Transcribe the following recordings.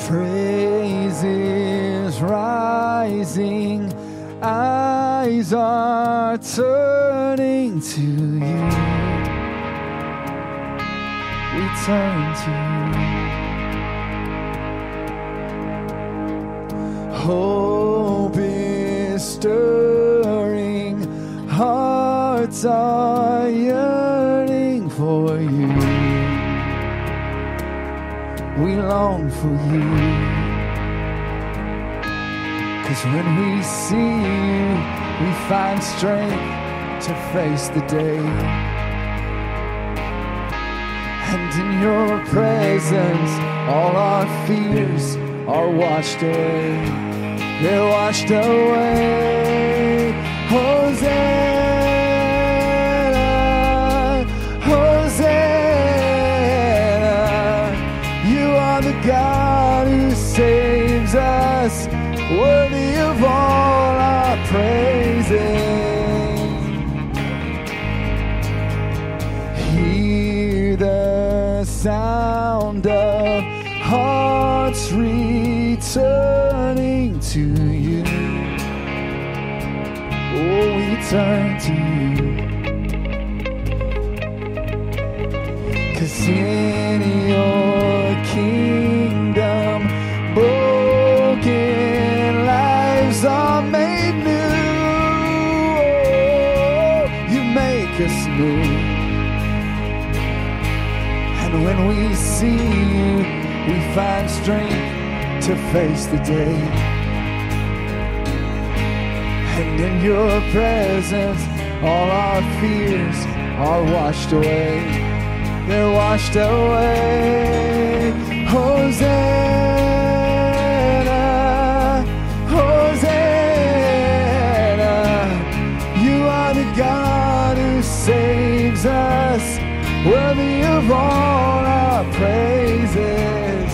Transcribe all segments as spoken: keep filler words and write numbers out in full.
Praises rising, eyes are turning to you. We turn to you. Hope is stirring, hearts are yearning for you. We long for you, 'cause when we see you, we find strength to face the day. And in your presence, all our fears are washed away. They're washed away. Hosanna, Hosanna. You are the God who saves us, worthy of all our praises. Hear the sound of hearts returning to you. Oh, we turn to you, 'cause in your kingdom, broken lives are made new. Oh, you make us new. And when we see you, we find strength to face the day. And in your presence, all our fears are washed away. They're washed away. Hosanna, Hosanna. You are the God who saves us, worthy of all our praises.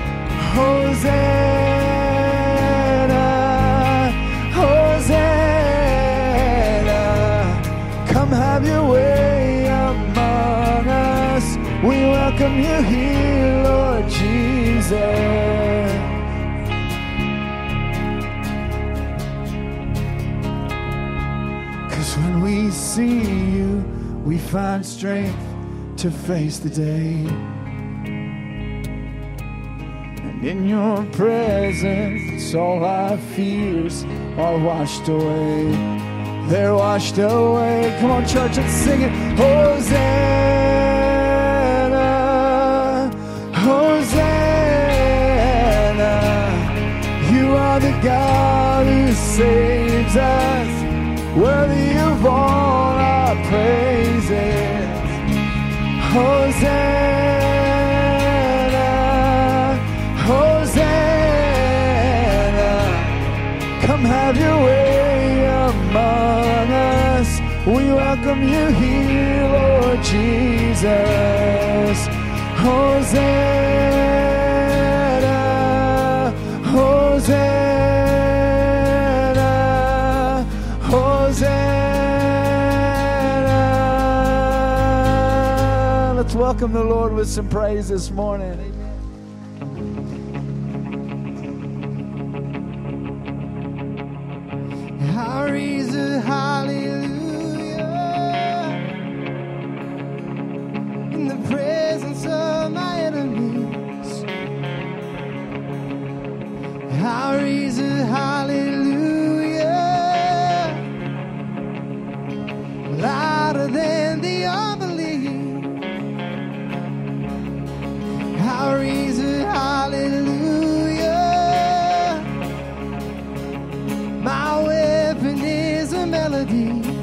Hosanna, Hosanna. Come have your way among us. We welcome you here, Lord Jesus. 'Cause when we see you, we find strength to face the day. And in your presence, all our fears are washed away. They're washed away. Come on, church, let's sing it. Hosanna, Hosanna. You are the God who saves us, worthy of all our praises. Hosanna, Hosanna. Come have your way among us. We welcome you here, Lord Jesus. Hosanna, Hosanna, Hosanna. Let's welcome the Lord with some praise this morning. Hallelujah, in the presence of my enemies. I raise a hallelujah, louder than the unbelief. I raise a hallelujah, my weapon is a melody.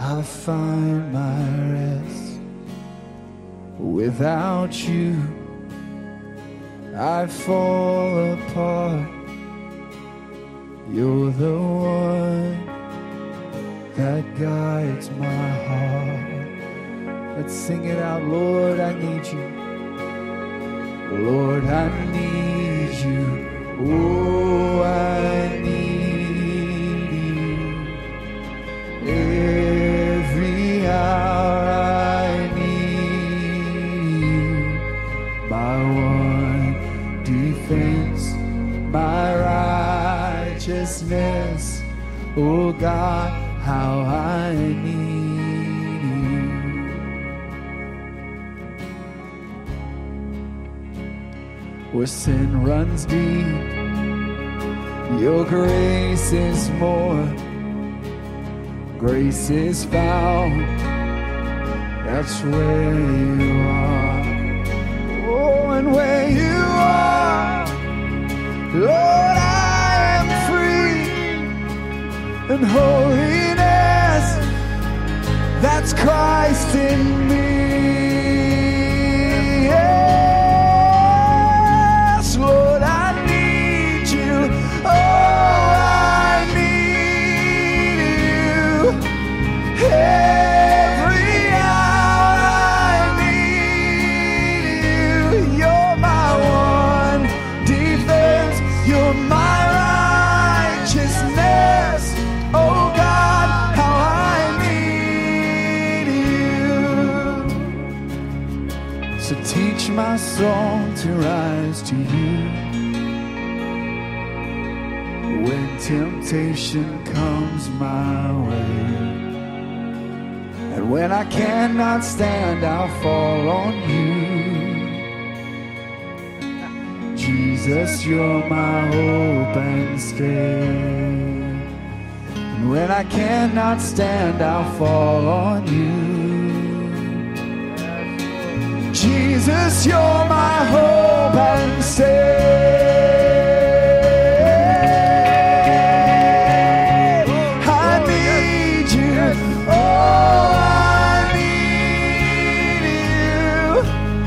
I find my rest. Without you, I fall apart. You're the one that guides my heart. Let's sing it out. Lord, I need you. Lord, I need you. Oh, I need you. Every hour I need you. My one defense, my righteousness. Oh God, how I need you. Where sin runs deep, your grace is more. Grace is found, that's where you are. Oh, and where you are, Lord, I am free. And holiness, that's Christ in me. Yes, Lord, I need you. Oh, I need you. Every hour I need you. You're my one defense. You're my righteousness. Oh God, how I need you. So teach my soul to rise to you. When temptation comes my way, and when I cannot stand, I'll fall on you. Jesus, you're my hope and stay. When I cannot stand, I'll fall on you. Jesus, you're my hope and stay. I need you. Oh, I need you.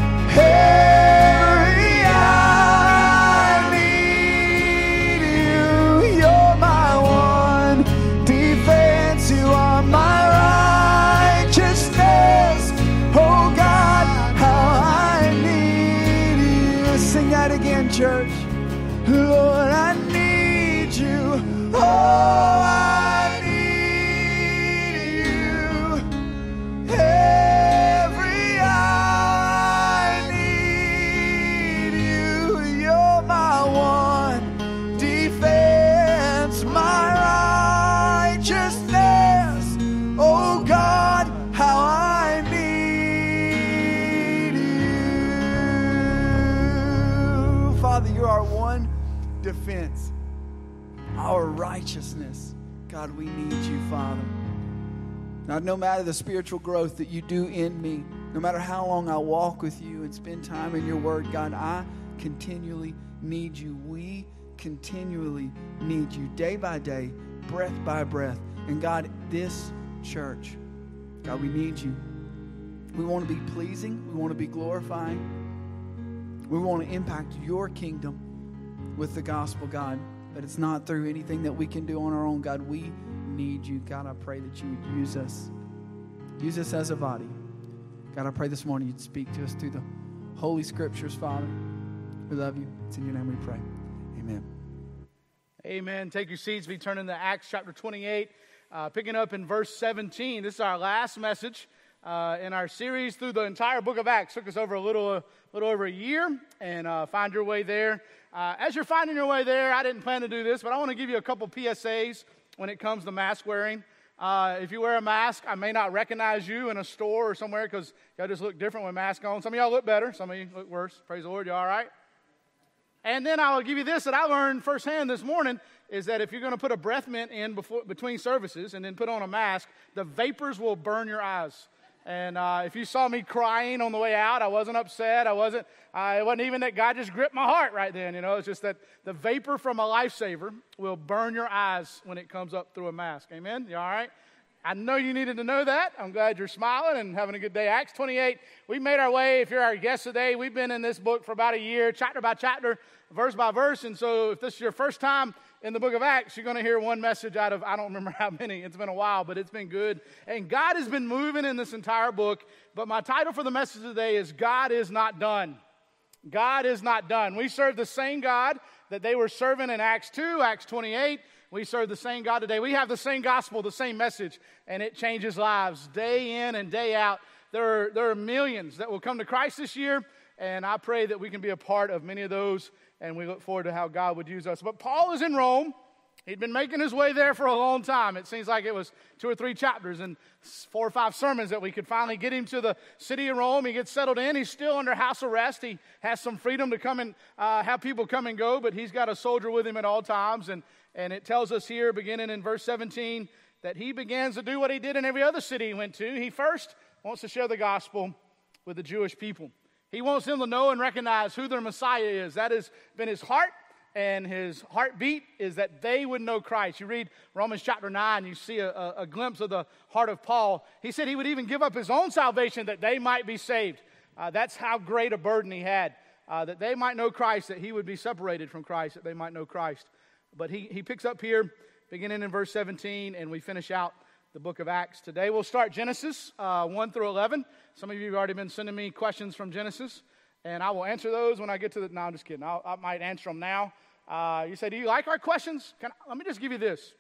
Every hour I need you. You're my one defense. You are my righteousness. Oh God, how I need you. Sing that again, church. Lord, I need you. Oh, I need you. Every hour I need you. You're my one defense, my righteousness. Oh God, how I need you. Father, you're our one defense, our righteousness. God, we need you, Father. God, no matter the spiritual growth that you do in me, no matter how long I walk with you and spend time in your word, God, I continually need you. We continually need you day by day, breath by breath. And God, this church, God, we need you. We want to be pleasing. We want to be glorifying. We want to impact your kingdom with the gospel, God. But it's not through anything that we can do on our own, God. We need you. God, I pray that you would use us. Use us as a body. God, I pray this morning you'd speak to us through the Holy Scriptures, Father. We love you. It's in your name we pray. Amen. Amen. Take your seats. We turn into Acts chapter twenty-eight, uh, picking up in verse seventeen. This is our last message uh, in our series through the entire book of Acts. Took us over a little, uh, little over a year, and uh, find your way there. Uh, as you're finding your way there, I didn't plan to do this, but I want to give you a couple P S As when it comes to mask wearing. Uh, if you wear a mask, I may not recognize you in a store or somewhere because y'all just look different with mask on. Some of y'all look better. Some of you look worse. Praise the Lord. You all right? And then I will give you this that I learned firsthand this morning is that if you're going to put a breath mint in before, between services and then put on a mask, the vapors will burn your eyes. And uh, if you saw me crying on the way out, I wasn't upset. I wasn't, uh, it wasn't even that God just gripped my heart right then. You know, it's just that the vapor from a lifesaver will burn your eyes when it comes up through a mask. Amen? You all right? I know you needed to know that. I'm glad you're smiling and having a good day. Acts twenty-eight, we made our way. If you're our guest today, we've been in this book for about a year, chapter by chapter, verse by verse. And so if this is your first time in the book of Acts, you're going to hear one message out of, I don't remember how many. It's been a while, but it's been good. And God has been moving in this entire book. But my title for the message today is God is Not Done. God is not done. We serve the same God that they were serving in Acts two, Acts twenty-eight. We serve the same God today. We have the same gospel, the same message, and it changes lives day in and day out. There are, there are millions that will come to Christ this year, and I pray that we can be a part of many of those, and we look forward to how God would use us. But Paul is in Rome. He'd been making his way there for a long time. It seems like it was two or three chapters and four or five sermons that we could finally get him to the city of Rome. He gets settled in. He's still under house arrest. He has some freedom to come and uh, have people come and go, but he's got a soldier with him at all times. And, and it tells us here, beginning in verse seventeen, that he begins to do what he did in every other city he went to. He first wants to share the gospel with the Jewish people. He wants them to know and recognize who their Messiah is. That has been his heart. And his heartbeat is that they would know Christ. You read Romans chapter nine, you see a, a, a glimpse of the heart of Paul. He said he would even give up his own salvation that they might be saved. Uh, that's how great a burden he had, uh, that they might know Christ, that he would be separated from Christ, that they might know Christ. But he, he picks up here, beginning in verse seventeen, and we finish out the book of Acts. Today we'll start Genesis uh, one through eleven. Some of you have already been sending me questions from Genesis. And I will answer those when I get to the, no, I'm just kidding. I'll, I might answer them now. Uh, you say, do you like our questions? Can I, let me just give you this.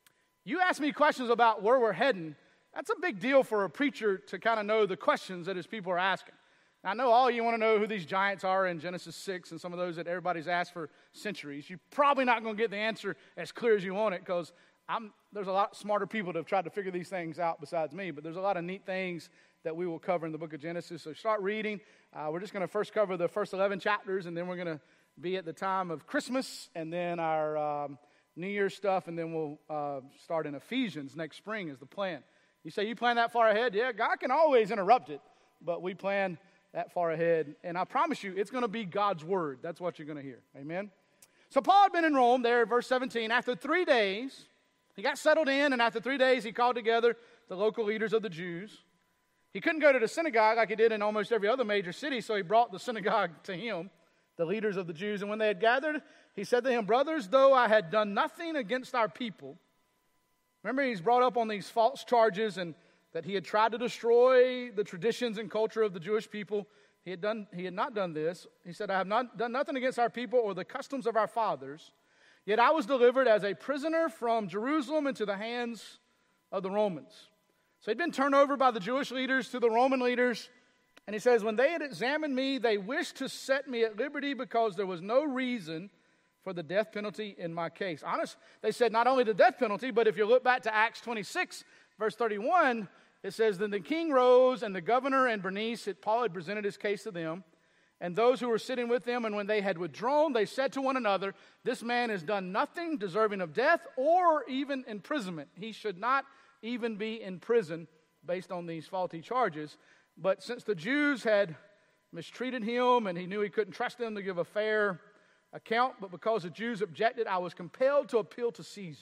You ask me questions about where we're heading. That's a big deal for a preacher to kind of know the questions that his people are asking. Now, I know all you want to know who these giants are in Genesis six and some of those that everybody's asked for centuries. You're probably not going to get the answer as clear as you want it because I'm, there's a lot smarter people that have tried to figure these things out besides me, but there's a lot of neat things that we will cover in the book of Genesis. So start reading. Uh, we're just going to first cover the first eleven chapters, and then we're going to be at the time of Christmas, and then our um, New Year's stuff, and then we'll uh, start in Ephesians next spring is the plan. You say, you plan that far ahead? Yeah, God can always interrupt it, but we plan that far ahead. And I promise you, it's going to be God's word. That's what you're going to hear. Amen? So Paul had been in Rome there, verse seventeen. After three days, he got settled in, and after three days, he called together the local leaders of the Jews. He couldn't go to the synagogue like he did in almost every other major city, so he brought the synagogue to him, the leaders of the Jews. And when they had gathered, he said to him, brothers, though I had done nothing against our people. Remember, he's brought up on these false charges and that he had tried to destroy the traditions and culture of the Jewish people. He had done. He had not done this. He said, I have not done nothing against our people or the customs of our fathers. Yet I was delivered as a prisoner from Jerusalem into the hands of the Romans. So he'd been turned over by the Jewish leaders to the Roman leaders. And he says, when they had examined me, they wished to set me at liberty because there was no reason for the death penalty in my case. Honest, they said not only the death penalty, but if you look back to Acts twenty-six, verse thirty-one, it says, then the king rose and the governor and Bernice, it, Paul had presented his case to them, and those who were sitting with them, and when they had withdrawn, they said to one another, this man has done nothing deserving of death or even imprisonment. He should not even be in prison based on these faulty charges. But since the Jews had mistreated him and he knew he couldn't trust them to give a fair account, but because the Jews objected, I was compelled to appeal to Caesar.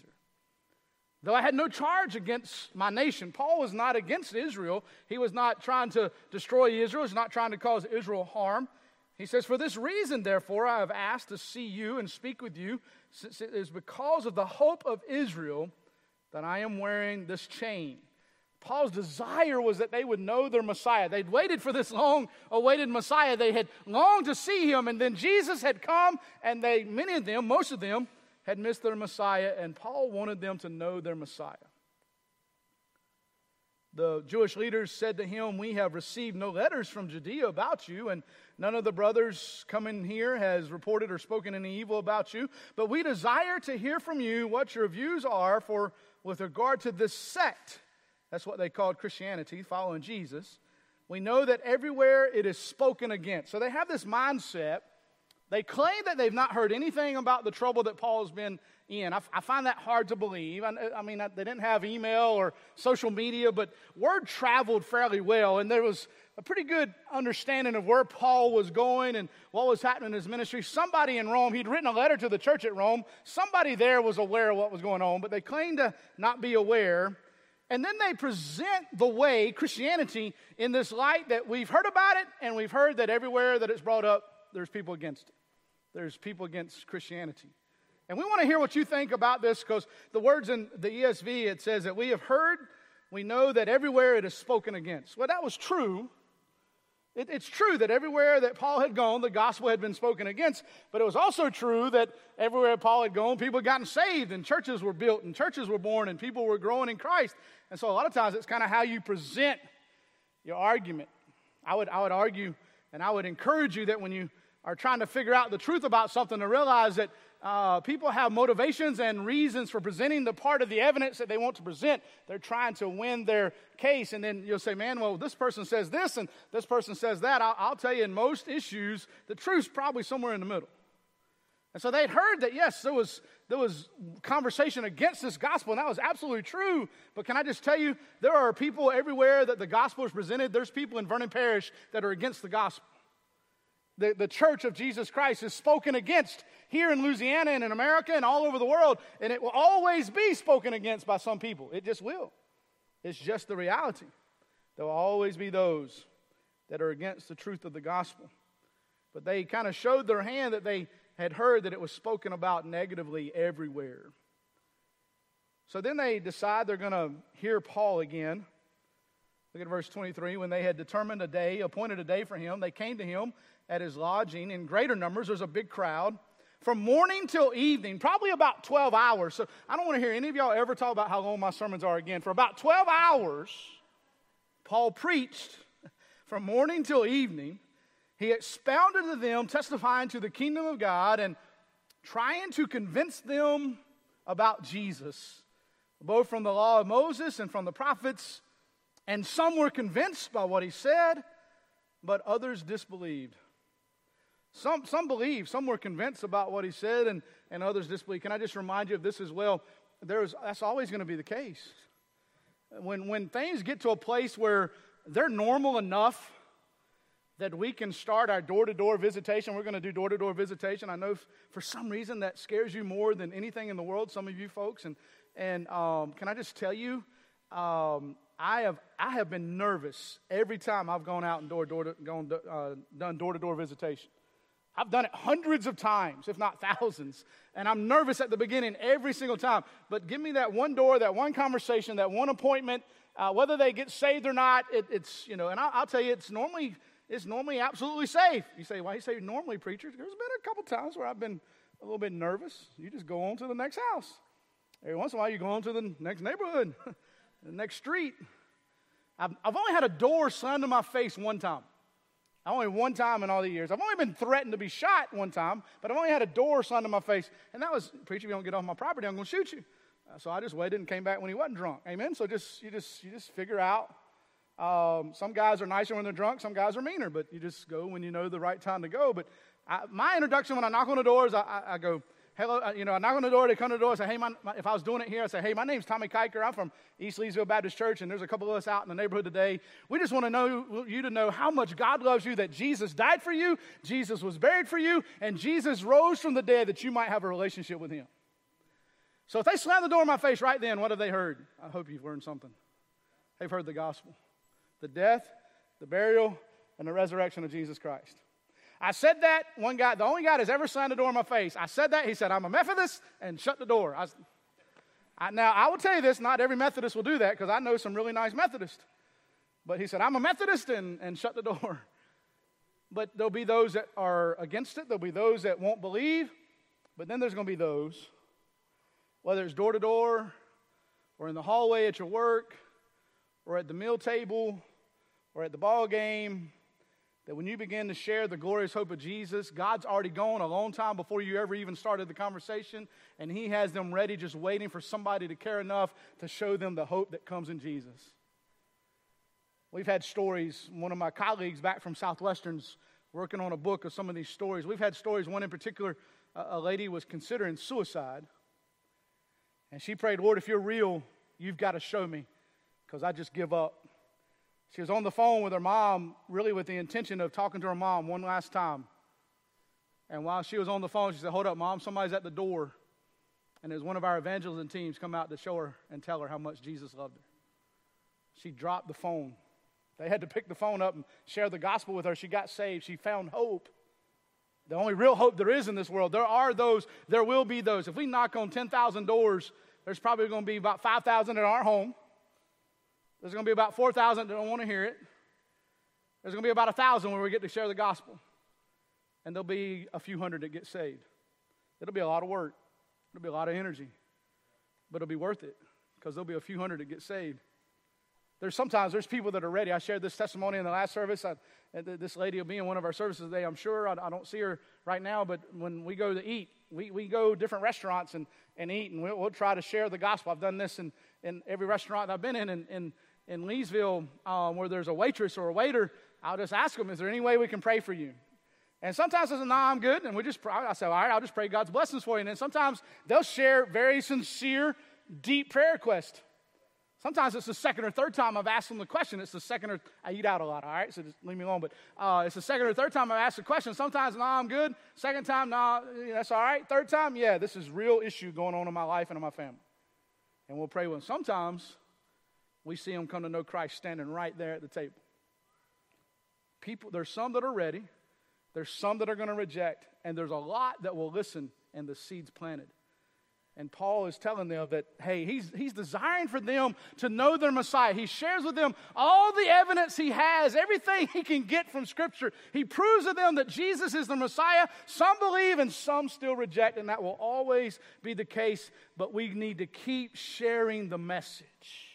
Though I had no charge against my nation, Paul was not against Israel. He was not trying to destroy Israel. He was not trying to cause Israel harm. He says, for this reason, therefore, I have asked to see you and speak with you, since it is because of the hope of Israel that I am wearing this chain. Paul's desire was that they would know their Messiah. They'd waited for this long-awaited Messiah. They had longed to see him, and then Jesus had come, and they, many of them, most of them, had missed their Messiah, and Paul wanted them to know their Messiah. The Jewish leaders said to him, we have received no letters from Judea about you, and none of the brothers coming here has reported or spoken any evil about you, but we desire to hear from you what your views are for with regard to this sect. That's what they called Christianity, following Jesus. We know that everywhere it is spoken against. So they have this mindset. They claim that they've not heard anything about the trouble that Paul has been in. I, I find that hard to believe. I, I mean, I, they didn't have email or social media, but word traveled fairly well, and there was a pretty good understanding of where Paul was going and what was happening in his ministry. Somebody in Rome, he'd written a letter to the church at Rome. Somebody there was aware of what was going on, but they claimed to not be aware. And then they present the way, Christianity, in this light that we've heard about it, and we've heard that everywhere that it's brought up, there's people against it. There's people against Christianity. And we want to hear what you think about this, because the words in the E S V, it says that we have heard, we know that everywhere it is spoken against. Well, that was true. It, it's true that everywhere that Paul had gone, the gospel had been spoken against, but it was also true that everywhere Paul had gone, people had gotten saved, and churches were built, and churches were born, and people were growing in Christ. And so a lot of times it's kind of how you present your argument. I would, I would argue, and I would encourage you that when you are trying to figure out the truth about something, to realize that uh, people have motivations and reasons for presenting the part of the evidence that they want to present. They're trying to win their case, and then you'll say, man, well, this person says this, and this person says that. I'll, I'll tell you, in most issues, the truth's probably somewhere in the middle. And so they'd heard that, yes, there was, there was conversation against this gospel, and that was absolutely true. But can I just tell you, there are people everywhere that the gospel is presented. There's people in Vernon Parish that are against the gospel. The, the church of Jesus Christ is spoken against here in Louisiana and in America and all over the world, and it will always be spoken against by some people. It just will. It's just the reality. There will always be those that are against the truth of the gospel. But they kind of showed their hand that they had heard that it was spoken about negatively everywhere. So then they decide they're going to hear Paul again. Look at verse twenty-three. When they had determined a day, appointed a day for him, they came to him at his lodging in greater numbers. There's a big crowd. From morning till evening, probably about twelve hours. So I don't want to hear any of y'all ever talk about how long my sermons are again. For about twelve hours, Paul preached from morning till evening. He expounded to them, testifying to the kingdom of God and trying to convince them about Jesus, both from the law of Moses and from the prophets. And some were convinced by what he said, but others disbelieved. Some, some believed, some were convinced about what he said, and, and others disbelieved. Can I just remind you of this as well? There's, that's always going to be the case. When, when things get to a place where they're normal enough that we can start our door-to-door visitation. We're going to do door-to-door visitation. I know f- for some reason that scares you more than anything in the world, some of you folks. And and um, can I just tell you, um, I have I have been nervous every time I've gone out and door door to, gone uh, done door-to-door visitation. I've done it hundreds of times, if not thousands, and I'm nervous at the beginning every single time. But give me that one door, that one conversation, that one appointment, uh, whether they get saved or not. It, it's you know, and I'll, I'll tell you, it's normally. It's normally absolutely safe. You say, why you say normally, preacher? There's been a couple times where I've been a little bit nervous. You just go on to the next house. Every once in a while, you go on to the next neighborhood, the next street. I've, I've only had a door slammed in my face one time. Only one time in all the years. I've only been threatened to be shot one time, but I've only had a door slammed in my face. And that was, preacher, if you don't get off my property, I'm going to shoot you. Uh, so I just waited and came back when he wasn't drunk. Amen? So just you just you just figure out. Um, some guys are nicer when they're drunk. Some guys are meaner, but you just go when you know the right time to go. But I, my introduction when I knock on the doors, I, I, I go, hello, uh, you know, I knock on the door, they come to the door, I say, hey, my, my, if I was doing it here, I say, hey, my name's Tommy Kiker. I'm from East Leesville Baptist Church, and there's a couple of us out in the neighborhood today. We just want to know you to know how much God loves you, that Jesus died for you, Jesus was buried for you, and Jesus rose from the dead that you might have a relationship with him. So if they slam the door in my face right then, what have they heard? I hope you've learned something. They've heard the gospel. The death, the burial, and the resurrection of Jesus Christ. I said that, one guy, the only guy that's ever slammed the door in my face, I said that, he said, I'm a Methodist, and shut the door. I, I, now, I will tell you this, not every Methodist will do that, because I know some really nice Methodists. But he said, I'm a Methodist, and, and shut the door. But there'll be those that are against it, there'll be those that won't believe, but then there's going to be those, whether it's door to door, or in the hallway at your work, or at the meal table, or at the ball game, that when you begin to share the glorious hope of Jesus, God's already gone a long time before you ever even started the conversation, and he has them ready, just waiting for somebody to care enough to show them the hope that comes in Jesus. We've had stories, one of my colleagues back from Southwestern's working on a book of some of these stories. We've had stories, one in particular, a lady was considering suicide, and she prayed, Lord, if you're real, you've got to show me, because I just give up. She was on the phone with her mom, really with the intention of talking to her mom one last time. And while she was on the phone, she said, hold up, Mom, somebody's at the door. And it was one of our evangelism teams come out to show her and tell her how much Jesus loved her. she dropped the phone. They had to pick the phone up and share the gospel with her. She got saved. She found hope. The only real hope there is in this world. There are those, there will be those. If we knock on ten thousand doors, there's probably going to be about five thousand that aren't home. There's going to be about four thousand that don't want to hear it. There's going to be about one thousand when we get to share the gospel. And there'll be a few hundred that get saved. It'll be a lot of work. It'll be a lot of energy. But it'll be worth it because there'll be a few hundred that get saved. There's sometimes, there's people that are ready. I shared this testimony in the last service. I, this lady will be in one of our services today, I'm sure. I, I don't see her right now, but when we go to eat, we, we go different restaurants and, and eat, and we'll, we'll try to share the gospel. I've done this in, in every restaurant I've been in. In, in, in Leesville, um, where there's a waitress or a waiter, I'll just ask them, is there any way we can pray for you? And sometimes I say, no, I'm good. And we just, I say, all right, I'll just pray God's blessings for you. And then sometimes they'll share very sincere, deep prayer requests. Sometimes it's the second or third time I've asked them the question. It's the second or, I eat out a lot, all right, so just leave me alone. But uh, it's the second or third time I've asked the question. Sometimes, no, I'm good. Second time, no, that's all right. Third time, yeah, this is real issue going on in my life and in my family. And we'll pray with them. Sometimes we see them come to know Christ standing right there at the table. People, there's some that are ready. There's some that are going to reject. And there's a lot that will listen, and the seed's planted. And Paul is telling them that, hey, he's, he's desiring for them to know their Messiah. He shares with them all the evidence he has, everything he can get from Scripture. He proves to them that Jesus is the Messiah. Some believe and some still reject, and that will always be the case. But we need to keep sharing the message.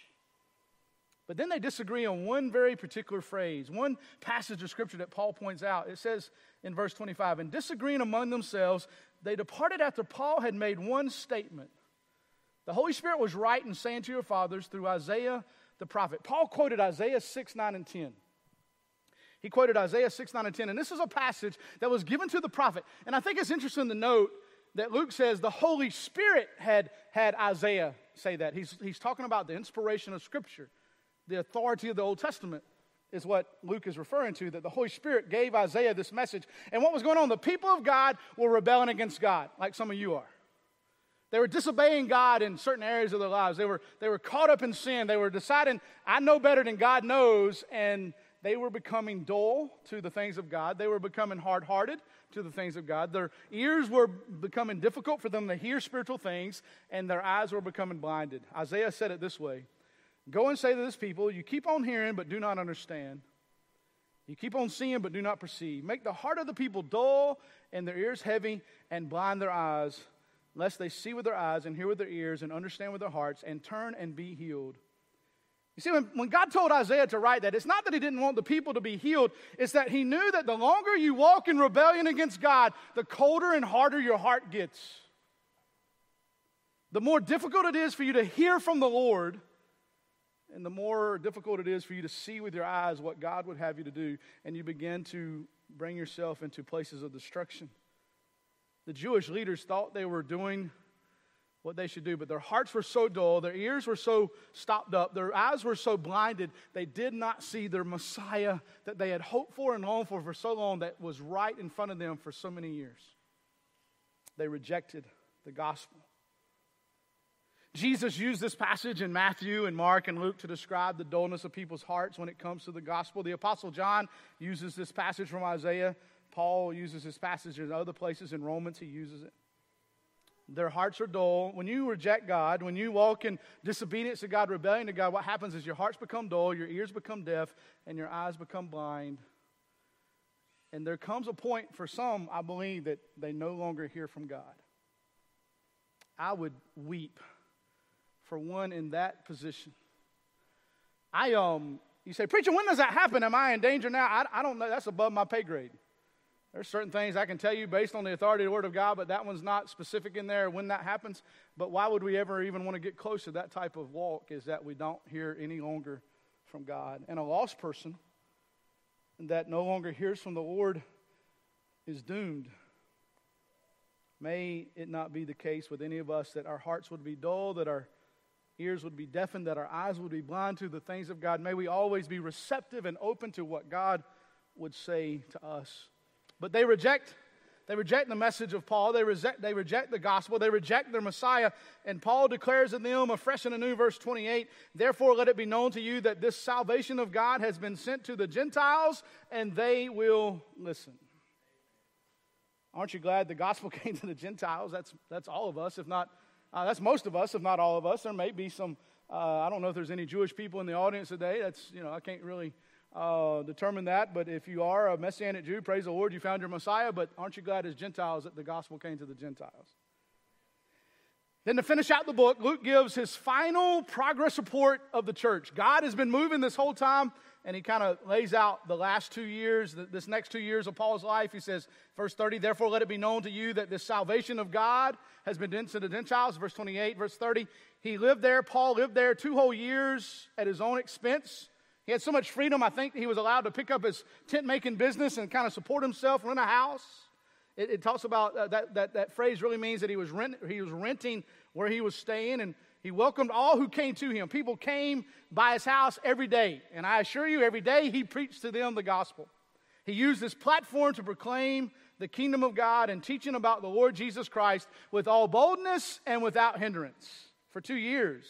But then they disagree on one very particular phrase, one passage of Scripture that Paul points out. It says in verse twenty-five, and disagreeing among themselves, they departed after Paul had made one statement. The Holy Spirit was right in saying to your fathers through Isaiah the prophet. Paul quoted Isaiah six, nine, and ten. He quoted Isaiah six, nine, and ten. And this is a passage that was given to the prophet. And I think it's interesting to note that Luke says the Holy Spirit had, had Isaiah say that. He's, he's talking about the inspiration of Scripture. The authority of the Old Testament is what Luke is referring to, that the Holy Spirit gave Isaiah this message. And what was going on? The people of God were rebelling against God, like some of you are. They were disobeying God in certain areas of their lives. They were, they were caught up in sin. They were deciding, I know better than God knows, and they were becoming dull to the things of God. They were becoming hard-hearted to the things of God. Their ears were becoming difficult for them to hear spiritual things, and their eyes were becoming blinded. Isaiah said it this way, go and say to this people, you keep on hearing but do not understand. You keep on seeing but do not perceive. Make the heart of the people dull and their ears heavy and blind their eyes, lest they see with their eyes and hear with their ears and understand with their hearts and turn and be healed. You see, when, when God told Isaiah to write that, it's not that he didn't want the people to be healed. It's that he knew that the longer you walk in rebellion against God, the colder and harder your heart gets. The more difficult it is for you to hear from the Lord, and the more difficult it is for you to see with your eyes what God would have you to do, and you begin to bring yourself into places of destruction. The Jewish leaders thought they were doing what they should do, but their hearts were so dull, their ears were so stopped up, their eyes were so blinded, they did not see their Messiah that they had hoped for and longed for for so long, that was right in front of them for so many years. They rejected the gospel. Jesus used this passage in Matthew and Mark and Luke to describe the dullness of people's hearts when it comes to the gospel. The Apostle John uses this passage from Isaiah. Paul uses this passage in other places. In Romans, he uses it. Their hearts are dull. When you reject God, when you walk in disobedience to God, rebellion to God, what happens is your hearts become dull, your ears become deaf, and your eyes become blind. And there comes a point for some, I believe, that they no longer hear from God. I would weep for one in that position. I um, you say, preacher, when does that happen? Am I in danger now? I, I don't know. That's above my pay grade. There's certain things I can tell you based on the authority of the Word of God, but that one's not specific in there when that happens. But why would we ever even want to get close to that type of walk, is that we don't hear any longer from God. And a lost person that no longer hears from the Lord is doomed. May it not be the case with any of us that our hearts would be dull, that our ears would be deafened, that our eyes would be blind to the things of God. May we always be receptive and open to what God would say to us. But they reject, They reject the message of Paul. They reject, they reject the gospel. They reject their Messiah. And Paul declares to them afresh and anew, verse twenty-eight, therefore let it be known to you that this salvation of God has been sent to the Gentiles, and they will listen. Aren't you glad the gospel came to the Gentiles? That's, that's all of us, if not, uh, that's most of us, if not all of us. There may be some, uh, I don't know if there's any Jewish people in the audience today. That's, you know, I can't really Uh, determine that, but if you are a Messianic Jew, praise the Lord, you found your Messiah, but aren't you glad as Gentiles that the gospel came to the Gentiles? Then to finish out the book, Luke gives his final progress report of the church. God has been moving this whole time, and he kind of lays out the last two years, this next two years of Paul's life. He says, verse thirty, therefore let it be known to you that this salvation of God has been done to the Gentiles. Verse twenty-eight, verse thirty, he lived there, Paul lived there two whole years at his own expense. He had so much freedom, I think he was allowed to pick up his tent-making business and kind of support himself, rent a house. It, it talks about, uh, that, that, that phrase really means that he was, rent, he was renting where he was staying, and he welcomed all who came to him. People came by his house every day, and I assure you, every day he preached to them the gospel. He used this platform to proclaim the kingdom of God and teaching about the Lord Jesus Christ with all boldness and without hindrance for two years.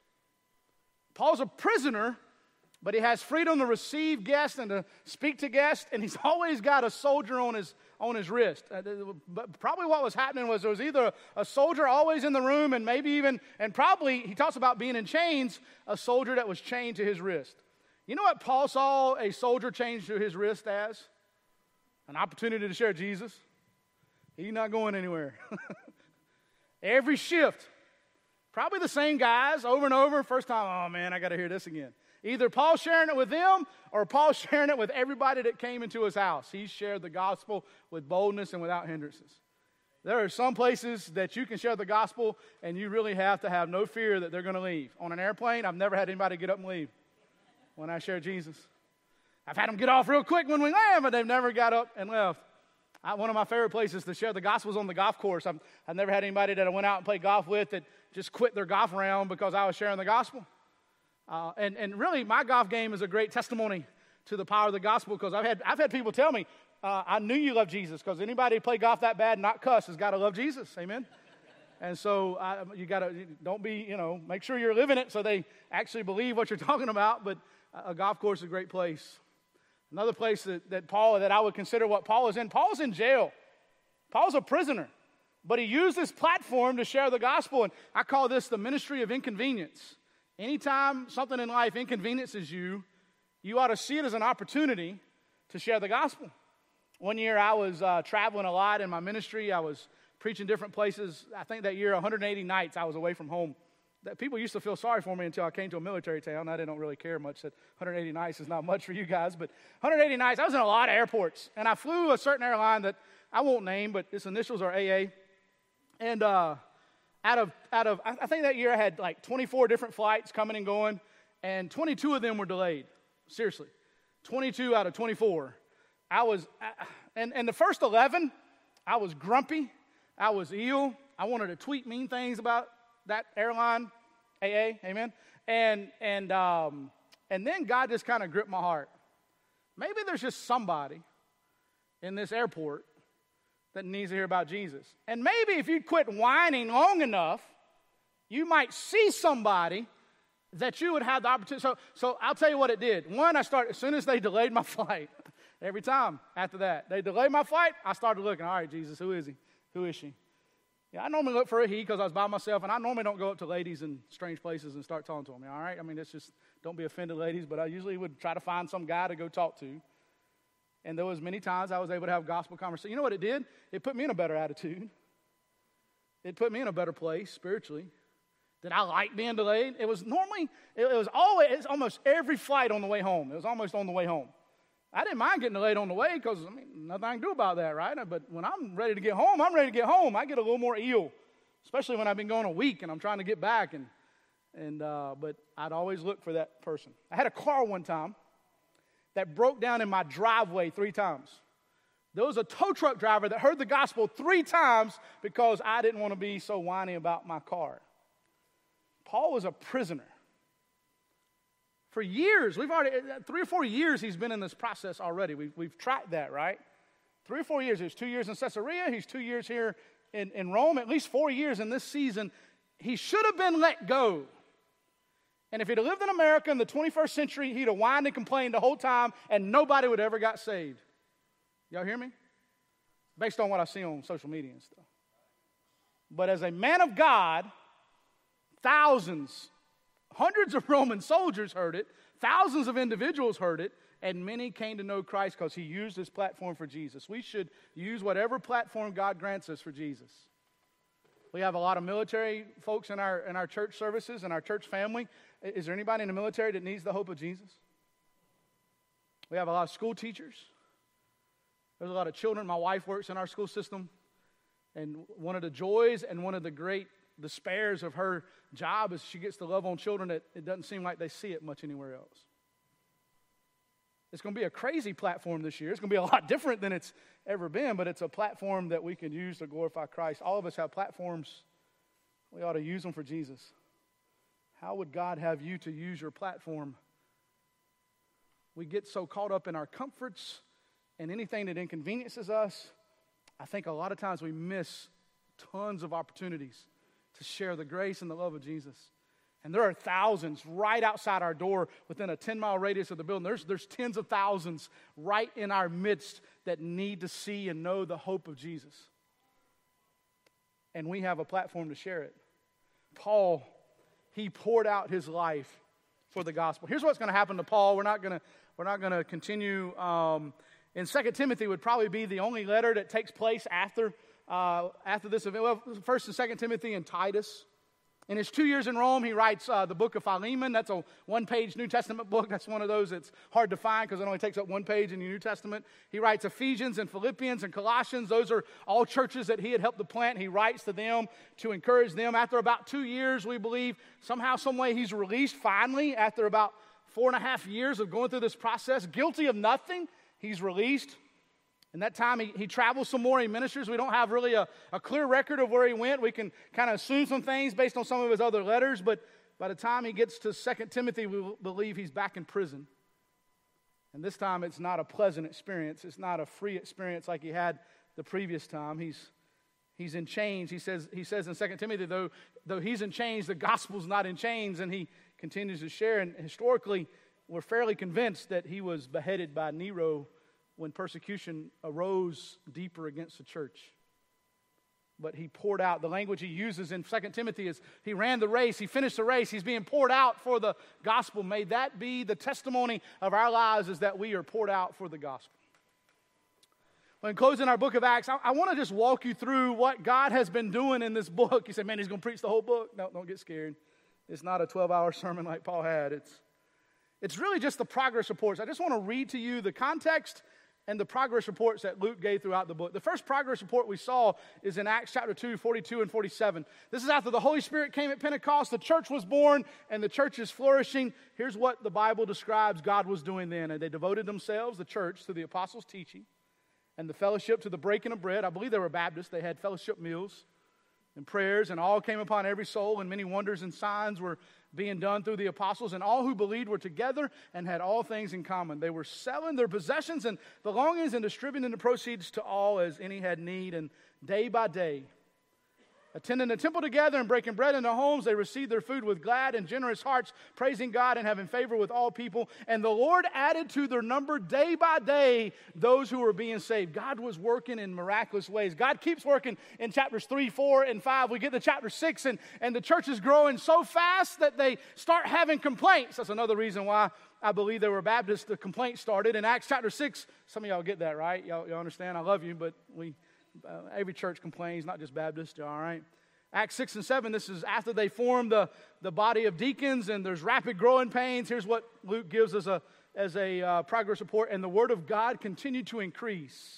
Paul's a prisoner, but he has freedom to receive guests and to speak to guests, and he's always got a soldier on his on his wrist. Uh, but probably what was happening was there was either a soldier always in the room, and maybe even, and probably, he talks about being in chains, a soldier that was chained to his wrist. You know what Paul saw a soldier chained to his wrist as? An opportunity to share Jesus. He's not going anywhere. Every shift, probably the same guys over and over. First time, oh man, I got to hear this again. Either Paul sharing it with them or Paul sharing it with everybody that came into his house. He shared the gospel with boldness and without hindrances. There are some places that you can share the gospel and you really have to have no fear that they're going to leave. On an airplane, I've never had anybody get up and leave when I share Jesus. I've had them get off real quick when we land, but they've never got up and left. I, one of my favorite places to share the gospel is on the golf course. I've, I've never had anybody that I went out and played golf with that just quit their golf round because I was sharing the gospel. Uh, and, and really, my golf game is a great testimony to the power of the gospel, because I've had, I've had people tell me, uh, I knew you love Jesus, because anybody who play golf that bad and not cuss has got to love Jesus. Amen? And so I, you got to, don't be, you know, make sure you're living it so they actually believe what you're talking about. But a golf course is a great place. Another place that, that Paul, that I would consider what Paul is in, Paul's in jail. Paul's a prisoner. But he used this platform to share the gospel, and I call this the ministry of inconvenience. Anytime something in life inconveniences you, you ought to see it as an opportunity to share the gospel. One year I was uh, traveling a lot in my ministry. I was preaching different places. I think that year, one hundred eighty nights I was away from home. That people used to feel sorry for me until I came to a military town. I didn't really care much that one hundred eighty nights is not much for you guys, but one hundred eighty nights, I was in a lot of airports. And I flew a certain airline that I won't name, but its initials are A A. And uh, out of, out of, I think that year I had like twenty-four different flights coming and going, and twenty-two of them were delayed. Seriously, twenty-two out of twenty-four. I was, and, and the first eleven, I was grumpy. I was ill. I wanted to tweet mean things about that airline, A A, amen? And, and, um, and then God just kind of gripped my heart. Maybe there's just somebody in this airport that needs to hear about Jesus. And maybe if you quit whining long enough, you might see somebody that you would have the opportunity. So, so I'll tell you what it did. One, I started, as soon as they delayed my flight, every time after that, they delayed my flight, I started looking, all right, Jesus, who is he? Who is she? Yeah, I normally look for a he because I was by myself, and I normally don't go up to ladies in strange places and start talking to them, all right? I mean, it's just, don't be offended, ladies, but I usually would try to find some guy to go talk to. And there was many times I was able to have gospel conversation. You know what it did? It put me in a better attitude. It put me in a better place spiritually. Did I like being delayed? It was normally, it, it was always, it's almost every flight on the way home. It was almost on the way home. I didn't mind getting delayed on the way because, I mean, nothing I can do about that, right? But when I'm ready to get home, I'm ready to get home. I get a little more ill, especially when I've been going a week and I'm trying to get back. And, and uh, but I'd always look for that person. I had a car one time that broke down in my driveway three times. There was a tow truck driver that heard the gospel three times because I didn't want to be so whiny about my car. Paul was a prisoner. For years, we've already, three or four years he's been in this process already. We've, we've tracked that, right? Three or four years. He was two years in Caesarea. He's two years here in, in Rome. At least four years in this season. He should have been let go. And if he'd have lived in America in the twenty-first century, he'd have whined and complained the whole time, and nobody would ever got saved. Y'all hear me? Based on what I see on social media and stuff. But as a man of God, thousands, hundreds of Roman soldiers heard it, thousands of individuals heard it, and many came to know Christ because he used his platform for Jesus. We should use whatever platform God grants us for Jesus. We have a lot of military folks in our in our church services and our church family. Is there anybody in the military that needs the hope of Jesus? We have a lot of school teachers. There's a lot of children. My wife works in our school system. And one of the joys and one of the great despairs of her job is she gets to love on children that it doesn't seem like they see it much anywhere else. It's going to be a crazy platform this year. It's going to be a lot different than it's ever been, but it's a platform that we can use to glorify Christ. All of us have platforms. We ought to use them for Jesus. How would God have you to use your platform? We get so caught up in our comforts and anything that inconveniences us. I think a lot of times we miss tons of opportunities to share the grace and the love of Jesus. And there are thousands right outside our door within a ten-mile radius of the building. There's, there's tens of thousands right in our midst that need to see and know the hope of Jesus. And we have a platform to share it. Paul, he poured out his life for the gospel. Here's what's going to happen to Paul. We're not going to we're not going to continue. Um, in Second Timothy would probably be the only letter that takes place after uh, after this event. Well, First and Second Timothy and Titus. In his two years in Rome, he writes uh, the book of Philemon. That's a one-page New Testament book. That's one of those that's hard to find because it only takes up one page in the New Testament. He writes Ephesians and Philippians and Colossians. Those are all churches that he had helped to plant. He writes to them to encourage them. After about two years, we believe, somehow, some way, he's released finally. After about four and a half years of going through this process, guilty of nothing, he's released. And that time, he, he travels some more. He ministers. We don't have really a, a clear record of where he went. We can kind of assume some things based on some of his other letters. But by the time he gets to Second Timothy, we believe he's back in prison. And this time, it's not a pleasant experience. It's not a free experience like he had the previous time. He's he's in chains. He says he says in Second Timothy, though, though he's in chains, the gospel's not in chains. And he continues to share. And historically, we're fairly convinced that he was beheaded by Nero when persecution arose deeper against the church. But he poured out. The language he uses in Second Timothy is he ran the race, he finished the race, he's being poured out for the gospel. May that be the testimony of our lives, is that we are poured out for the gospel. Well, in closing our book of Acts, I, I want to just walk you through what God has been doing in this book. You say, man, he's going to preach the whole book. No, don't get scared. It's not a twelve-hour sermon like Paul had. It's, it's really just the progress reports. I just want to read to you the context and the progress reports that Luke gave throughout the book. The first progress report we saw is in Acts chapter two, forty-two and forty-seven. This is after the Holy Spirit came at Pentecost, the church was born, and the church is flourishing. Here's what the Bible describes God was doing then. And they devoted themselves, the church, to the apostles' teaching and the fellowship, to the breaking of bread. I believe they were Baptists. They had fellowship meals and prayers, and all came upon every soul, and many wonders and signs were being done through the apostles, and all who believed were together and had all things in common. They were selling their possessions and belongings and distributing the proceeds to all as any had need, and day by day, attending the temple together and breaking bread in their homes, they received their food with glad and generous hearts, praising God and having favor with all people. And the Lord added to their number day by day those who were being saved. God was working in miraculous ways. God keeps working in chapters three, four, and five. We get to chapter six, and, and the church is growing so fast that they start having complaints. That's another reason why I believe they were Baptists. The complaint started in Acts chapter six. Some of y'all get that, right? Y'all, y'all understand? I love you, but we... Uh, every church complains, not just Baptists, all right? Acts six and seven, this is after they formed the, the body of deacons, and there's rapid growing pains. Here's what Luke gives us a, as a uh, progress report. And the word of God continued to increase.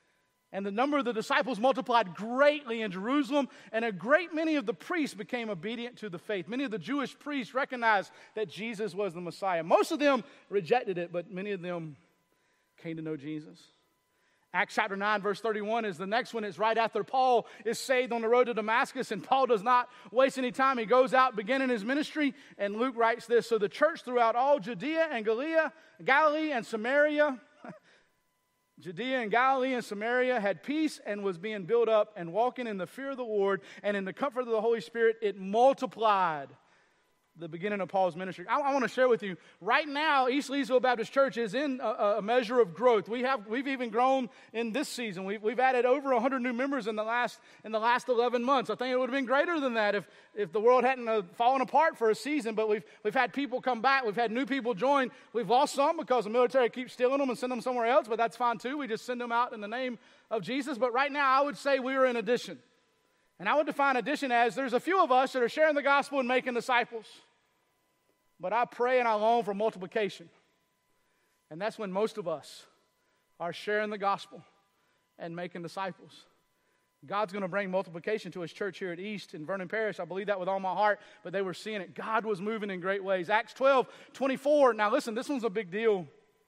And the number of the disciples multiplied greatly in Jerusalem, and a great many of the priests became obedient to the faith. Many of the Jewish priests recognized that Jesus was the Messiah. Most of them rejected it, but many of them came to know Jesus. Acts chapter nine, verse thirty-one is the next one. It's right after Paul is saved on the road to Damascus, and Paul does not waste any time. He goes out beginning his ministry, and Luke writes this: so the church throughout all Judea and Galilee, Galilee and Samaria Judea and Galilee and Samaria had peace and was being built up and walking in the fear of the Lord and in the comfort of the Holy Spirit. It multiplied. The beginning of Paul's ministry. I, I want to share with you, right now, East Leesville Baptist Church is in a, a measure of growth. We have, we've even grown in this season. We've, we've added over one hundred new members in the last in the last eleven months. I think it would have been greater than that if, if the world hadn't uh, fallen apart for a season, but we've, we've had people come back. We've had new people join. We've lost some because the military keeps stealing them and send them somewhere else, but that's fine too. We just send them out in the name of Jesus. But right now, I would say we are in addition. And I would define addition as there's a few of us that are sharing the gospel and making disciples. But I pray and I long for multiplication. And that's when most of us are sharing the gospel and making disciples. God's going to bring multiplication to his church here at East in Vernon Parish. I believe that with all my heart, but they were seeing it. God was moving in great ways. Acts twelve twenty-four. Now listen, this one's a big deal.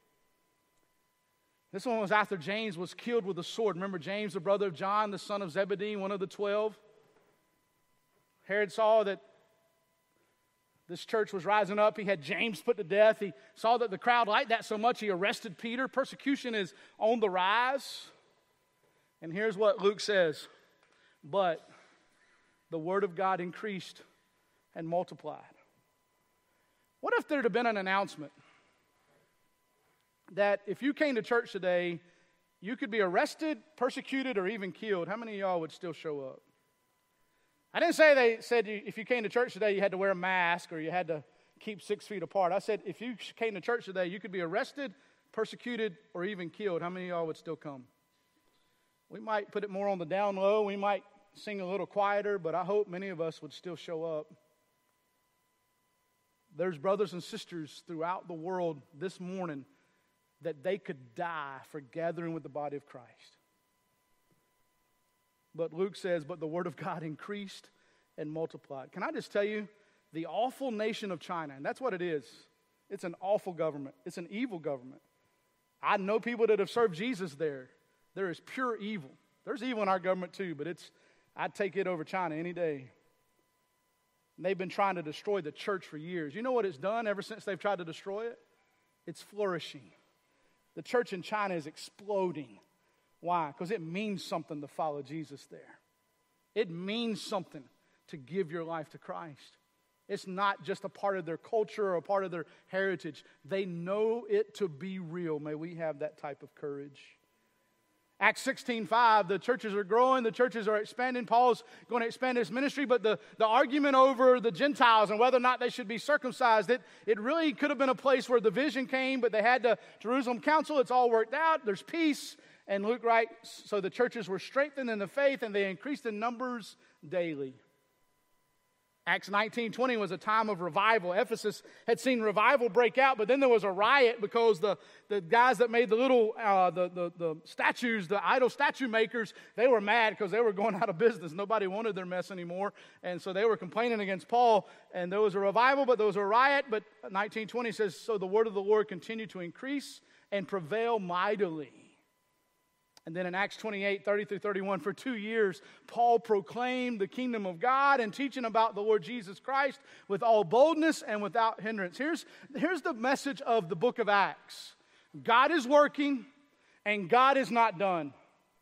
This one was after James was killed with a sword. Remember James, the brother of John, the son of Zebedee, one of the twelve? Herod saw that this church was rising up. He had James put to death. He saw that the crowd liked that so much, he arrested Peter. Persecution is on the rise. And here's what Luke says. But the word of God increased and multiplied. What if there had been an announcement that if you came to church today, you could be arrested, persecuted, or even killed? How many of y'all would still show up? I didn't say they said you, if you came to church today, you had to wear a mask or you had to keep six feet apart. I said if you came to church today, you could be arrested, persecuted, or even killed. How many of y'all would still come? We might put it more on the down low. We might sing a little quieter, but I hope many of us would still show up. There's brothers and sisters throughout the world this morning that they could die for gathering with the body of Christ. But Luke says, but the word of God increased and multiplied. Can I just tell you, the awful nation of China, and that's what it is. It's an awful government. It's an evil government. I know people that have served Jesus there. There is pure evil. There's evil in our government too, but it's I'd take it over China any day. And they've been trying to destroy the church for years. You know what it's done ever since they've tried to destroy it? It's flourishing. The church in China is exploding. Why? Because it means something to follow Jesus there. It means something to give your life to Christ. It's not just a part of their culture or a part of their heritage. They know it to be real. May we have that type of courage. Acts sixteen five, the churches are growing, the churches are expanding. Paul's going to expand his ministry, but the, the argument over the Gentiles and whether or not they should be circumcised, it, it really could have been a place where division came, but they had the Jerusalem council. It's all worked out. There's peace. And Luke writes, so the churches were strengthened in the faith and they increased in numbers daily. Acts nineteen twenty was a time of revival. Ephesus had seen revival break out, but then there was a riot because the, the guys that made the little uh, the, the, the statues, the idol statue makers, they were mad because they were going out of business. Nobody wanted their mess anymore, and so they were complaining against Paul, and there was a revival, but there was a riot. But nineteen twenty says, so the word of the Lord continued to increase and prevail mightily. And then in Acts twenty-eight, thirty through thirty-one, for two years, Paul proclaimed the kingdom of God and teaching about the Lord Jesus Christ with all boldness and without hindrance. Here's, here's the message of the book of Acts. God is working and God is not done.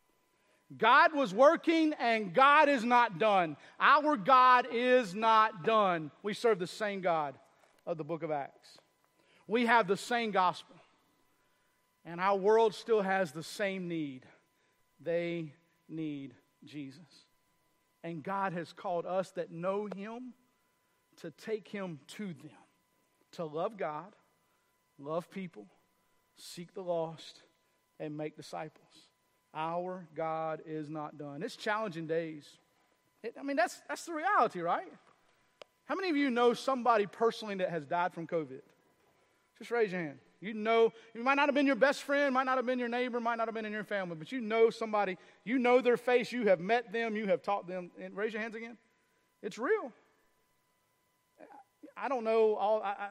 God was working and God is not done. Our God is not done. We serve the same God of the book of Acts. We have the same gospel. And our world still has the same need. They need Jesus. And God has called us that know Him to take Him to them. To love God, love people, seek the lost, and make disciples. Our God is not done. It's challenging days. It, I mean, that's, that's the reality, right? How many of you know somebody personally that has died from COVID? Just raise your hand. You know, it might not have been your best friend, might not have been your neighbor, might not have been in your family, but you know somebody, you know their face, you have met them, you have taught them. And raise your hands again. It's real. I don't know all. I, I,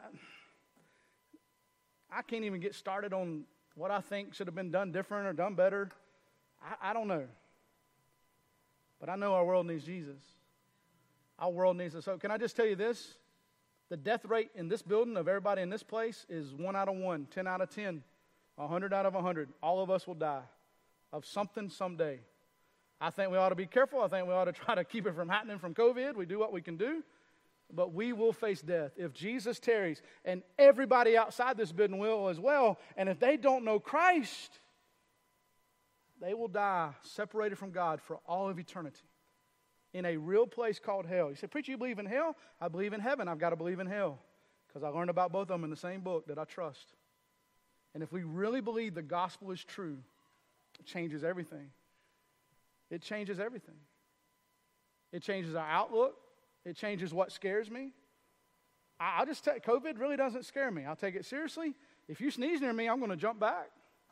I can't even get started on what I think should have been done different or done better. I, I don't know. But I know our world needs Jesus. Our world needs us. So can I just tell you this? The death rate in this building of everybody in this place is one out of one, ten out of ten. A hundred out of a hundred, all of us will die of something someday. I think we ought to be careful. I think we ought to try to keep it from happening from COVID. We do what we can do. But we will face death if Jesus tarries, and everybody outside this building will as well. And if they don't know Christ, they will die separated from God for all of eternity in a real place called hell. You say, preacher, you believe in hell? I believe in heaven. I've got to believe in hell because I learned about both of them in the same book that I trust. And if we really believe the gospel is true, it changes everything. It changes everything. It changes our outlook. It changes what scares me. I, I'll just tell you, COVID really doesn't scare me. I'll take it seriously. If you sneeze near me, I'm going to jump back.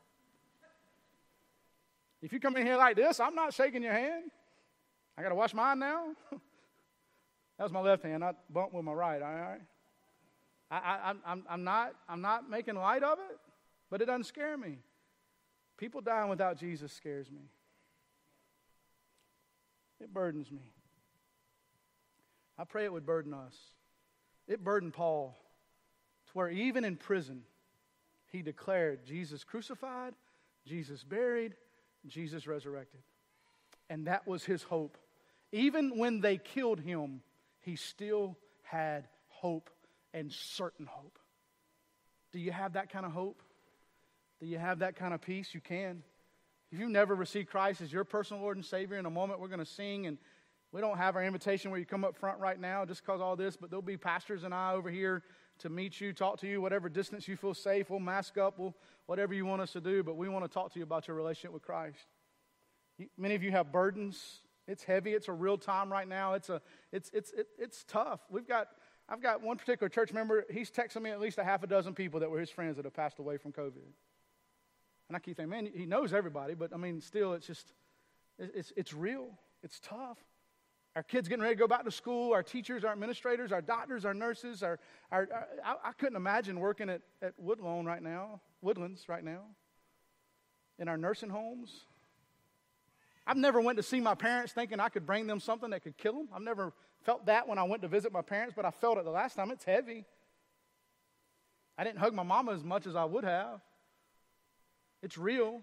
If you come in here like this, I'm not shaking your hand. I got to wash mine now. That was my left hand. I bumped with my right. All right. I, I, I'm, I'm not. I'm not making light of it, but it doesn't scare me. People dying without Jesus scares me. It burdens me. I pray it would burden us. It burdened Paul to where even in prison, he declared Jesus crucified, Jesus buried, Jesus resurrected. And that was his hope. Even when they killed him, he still had hope and certain hope. Do you have that kind of hope? Do you have that kind of peace? You can. If you've never received Christ as your personal Lord and Savior, in a moment we're going to sing, and we don't have our invitation where you come up front right now just because all this, but there'll be pastors and I over here to meet you, talk to you, whatever distance you feel safe. We'll mask up, we'll, whatever you want us to do, but we want to talk to you about your relationship with Christ. You, many of you have burdens. It's heavy. It's a real time right now. It's a, it's, it's, it, it's tough. We've got, I've got one particular church member. He's texting me at least a half a dozen people that were his friends that have passed away from COVID. And I keep thinking, man, he knows everybody, but I mean, still, it's just, it's, it's real. It's tough. Our kids getting ready to go back to school, our teachers, our administrators, our doctors, our nurses, our, our, our I, I couldn't imagine working at, at Woodlawn right now, Woodlands right now, in our nursing homes. I've never went to see my parents thinking I could bring them something that could kill them. I've never felt that when I went to visit my parents, but I felt it the last time. It's heavy. I didn't hug my mama as much as I would have. It's real.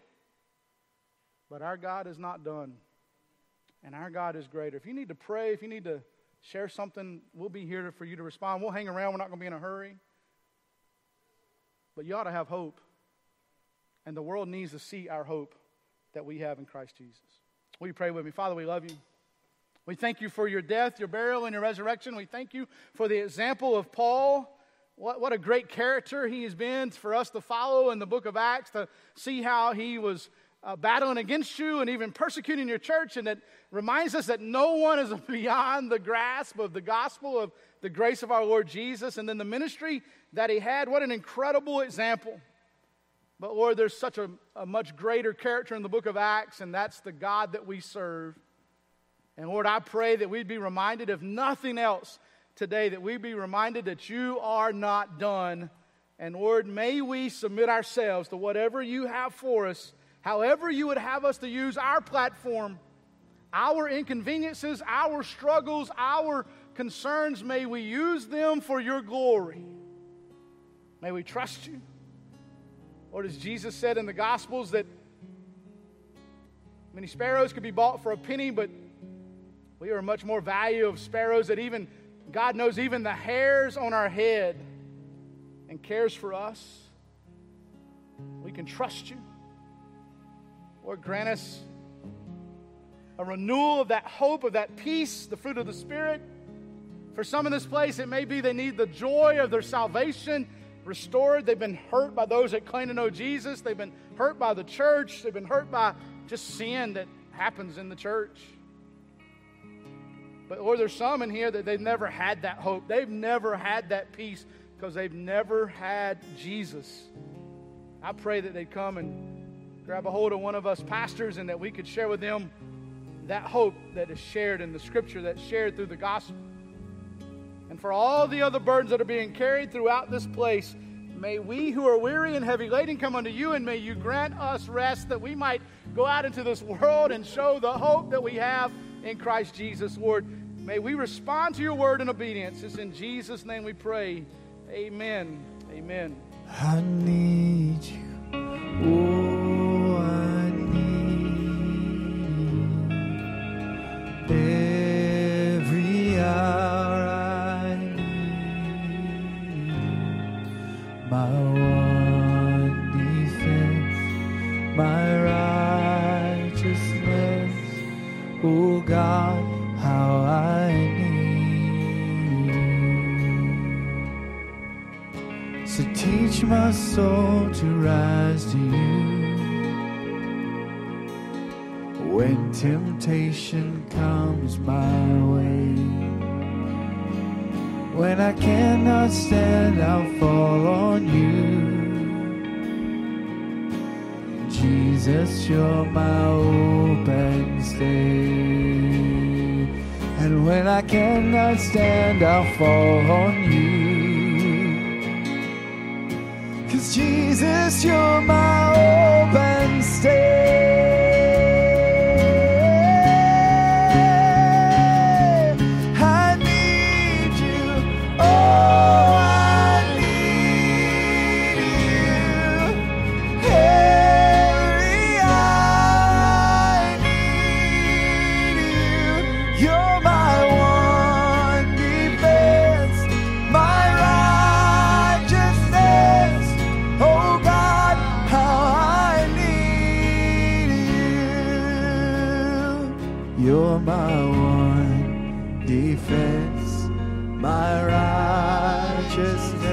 But our God is not done. And our God is greater. If you need to pray, if you need to share something, we'll be here for you to respond. We'll hang around. We're not going to be in a hurry. But you ought to have hope. And the world needs to see our hope that we have in Christ Jesus. Will you pray with me? Father, we love you. We thank you for your death, your burial, and your resurrection. We thank you for the example of Paul. What, what a great character he has been for us to follow in the book of Acts, to see how he was uh, battling against you and even persecuting your church. And that reminds us that no one is beyond the grasp of the gospel of the grace of our Lord Jesus. And then the ministry that he had, what an incredible example. But Lord, there's such a, a much greater character in the book of Acts, and that's the God that we serve. And Lord, I pray that we'd be reminded, if nothing else today, that we'd be reminded that you are not done. And Lord, may we submit ourselves to whatever you have for us, however you would have us to use our platform, our inconveniences, our struggles, our concerns. May we use them for your glory. May we trust you. Lord, as Jesus said in the Gospels, that many sparrows could be bought for a penny, but we are much more value of sparrows, that even God knows even the hairs on our head and cares for us. We can trust you. Lord, grant us a renewal of that hope, of that peace, the fruit of the Spirit. For some in this place, it may be they need the joy of their salvation restored. They've been hurt by those that claim to know Jesus. They've been hurt by the church. They've been hurt by just sin that happens in the church. But Lord, there's some in here that they've never had that hope. They've never had that peace because they've never had Jesus. I pray that they'd come and grab a hold of one of us pastors and that we could share with them that hope that is shared in the Scripture, that's shared through the gospel. And for all the other burdens that are being carried throughout this place, may we who are weary and heavy laden come unto you, and may you grant us rest that we might go out into this world and show the hope that we have in Christ Jesus. Lord, may we respond to your word in obedience. It's in Jesus' name we pray. Amen. Amen. I need you my soul to rise to you. When temptation comes my way, when I cannot stand, I'll fall on you. Jesus, you're my open stay. And when I cannot stand, I'll fall on you. 'Cause Jesus, you're my open stay. You're my one defense, my righteousness.